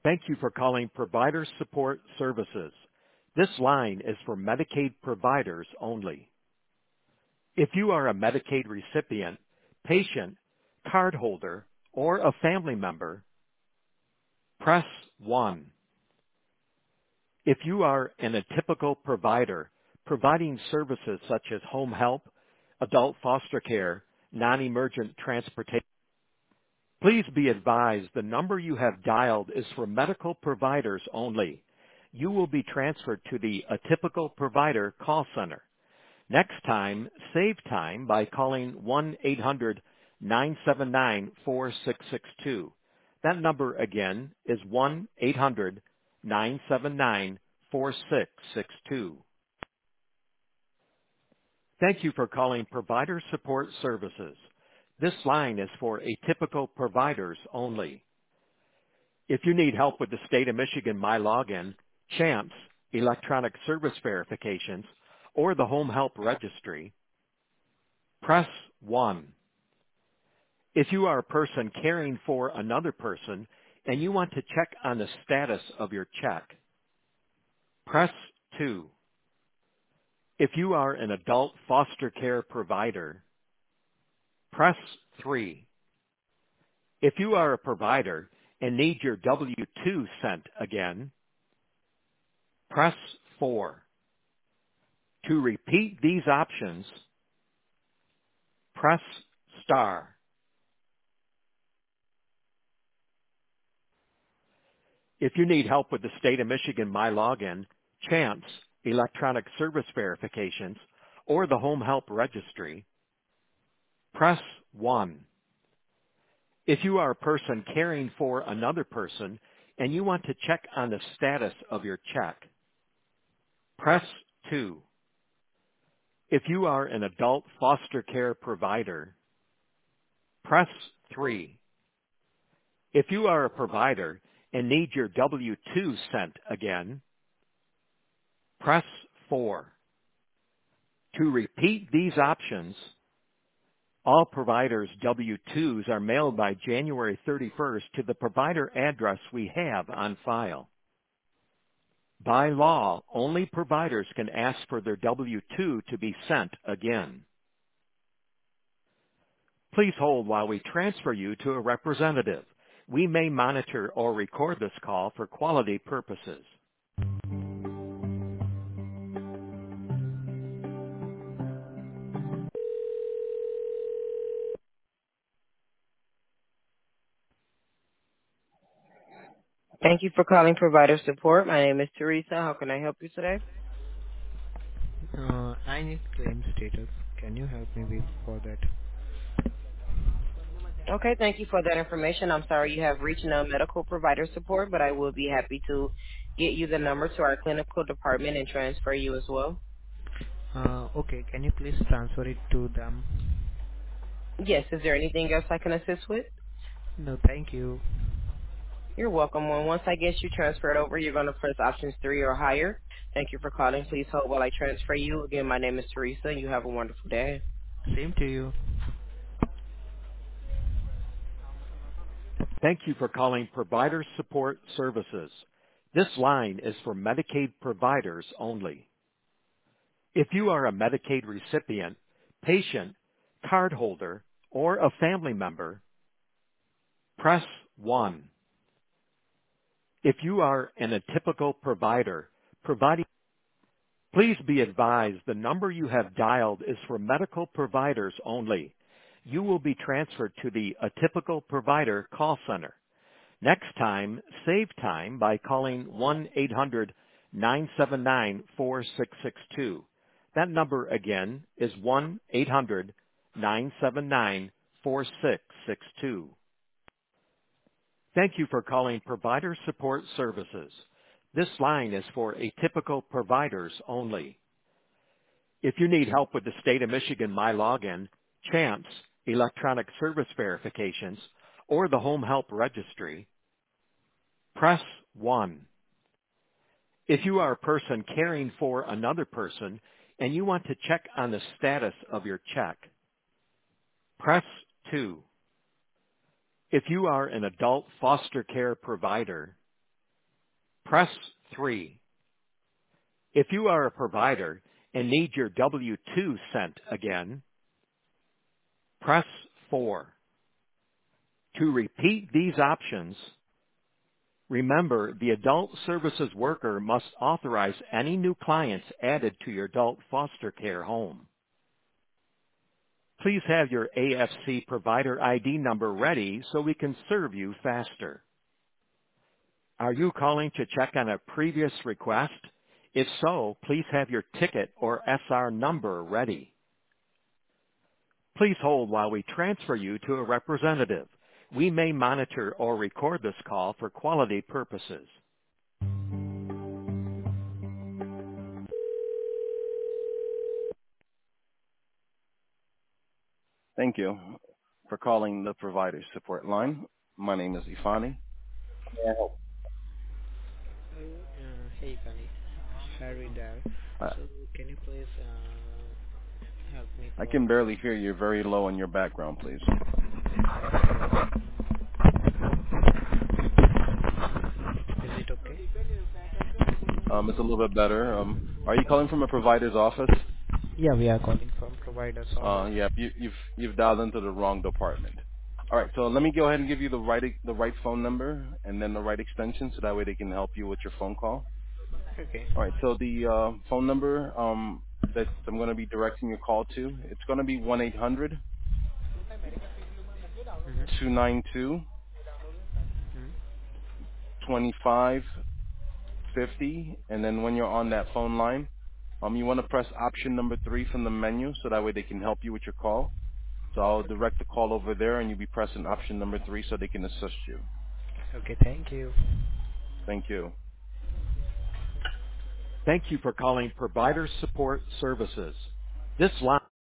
Thank you for calling Provider Support Services. This line is for Medicaid providers only. If you are a Medicaid recipient, patient, cardholder, or a family member, press 1. If you are an atypical provider providing services such as home help, adult foster care, non-emergent transportation, please be advised the number you have dialed is for medical providers only. You will be transferred to the atypical provider call center. Next time, save time by calling 1-800-979-4662. That number again is 1-800-979-4662. Thank you for calling Provider Support Services. This line is for atypical providers only. If you need help with the State of Michigan MyLogin, CHAMPS, electronic service verifications, or the Home Help Registry, press 1. If you are a person caring for another person and you want to check on the status of your check, press 2. If you are an adult foster care provider, press 3. If you are a provider and need your W-2 sent again, press 4. To repeat these options, press star. If you need help with the State of Michigan MyLogin, CHAMPS, electronic service verifications, or the Home Help Registry, press 1. If you are a person caring for another person and you want to check on the status of your check, press 2. If you are an adult foster care provider, press 3. If you are a provider and need your W-2 sent again, press 4. To repeat these options, all providers' W-2s are mailed by January 31st to the provider address we have on file. By law, only providers can ask for their W-2 to be sent again. Please hold while we transfer you to a representative. We may monitor or record this call for quality purposes. Thank you for calling Provider Support. My name is Teresa. How can I help you today? I need claim status. Can you help me with for that? Okay, thank you for that information. I'm sorry you have reached no medical provider support, but I will be happy to get you the number to our clinical department and transfer you as well. Okay, can you please transfer it to them? Yes, is there anything else I can assist with? No, thank you. You're welcome. Once I get you transferred over, you're going to press options 3 or higher. Thank you for calling. Please hold while I transfer you. Again, my name is Teresa, and you have a wonderful day. Same to you. Thank you for calling Provider Support Services. This line is for Medicaid providers only. If you are a Medicaid recipient, patient, cardholder, or a family member, press 1. If you are an atypical provider providing, please be advised the number you have dialed is for medical providers only. You will be transferred to the atypical provider call center. Next time, save time by calling 1-800-979-4662. That number again is 1-800-979-4662. Thank you for calling Provider Support Services. This line is for atypical providers only. If you need help with the State of Michigan MyLogin, CHAMPS, electronic service verifications, or the Home Help Registry, press 1. If you are a person caring for another person and you want to check on the status of your check, press 2. If you are an adult foster care provider, press 3. If you are a provider and need your W-2 sent again, press 4. To repeat these options, remember the adult services worker must authorize any new clients added to your adult foster care home. Please have your AFC provider ID number ready so we can serve you faster. Are you calling to check on a previous request? If so, please have your ticket or SR number ready. Please hold while we transfer you to a representative. We may monitor or record this call for quality purposes. Thank you for calling the provider support line. My name is Ifani. Hey, Kani. Harry there. Uh, So can you please help me I for? can barely hear you. Very low in your background, please. Is it okay? It's a little bit better. Are you calling from a provider's office? Yeah, we are calling from provider's office. Yeah, you've dialed into the wrong department. All right, so let me go ahead and give you the right phone number and then the right extension, so that way they can help you with your phone call. Okay. All right, so the phone number that I'm going to be directing your call to, it's going to be 1-800 Mm-hmm. 292 2550, and then when you're on that phone line, you want to press option number 3 from the menu, so that way they can help you with your call. So I'll direct the call over there, and you'll be pressing option number 3 so they can assist you. Okay, thank you. Thank you. Thank you for calling Provider Support Services. This line